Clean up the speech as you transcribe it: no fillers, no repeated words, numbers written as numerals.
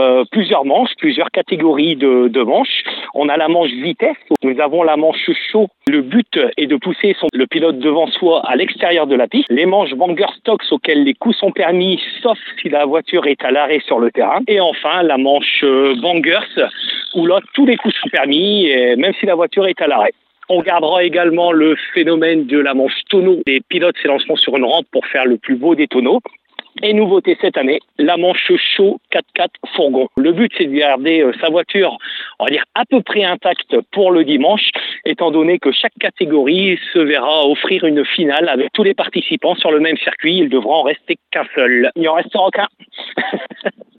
Plusieurs manches, plusieurs catégories de manches. On a la manche vitesse, nous avons la manche chaud. Le but est de pousser le pilote devant soi à l'extérieur de la piste. Les manches banger stocks auxquelles les coups sont permis, sauf si la voiture est à l'arrêt sur le terrain. Et enfin, la manche bangers, où là, tous les coups sont permis, et même si la voiture est à l'arrêt. On gardera également le phénomène de la manche tonneau. Les pilotes s'élanceront sur une rampe pour faire le plus beau des tonneaux. Et nouveauté cette année, la manche chaud 4x4 fourgon. Le but, c'est de garder sa voiture, on va dire, à peu près intacte pour le dimanche, étant donné que chaque catégorie se verra offrir une finale avec tous les participants sur le même circuit. Il devra en rester qu'un seul. Il n'y en restera qu'un.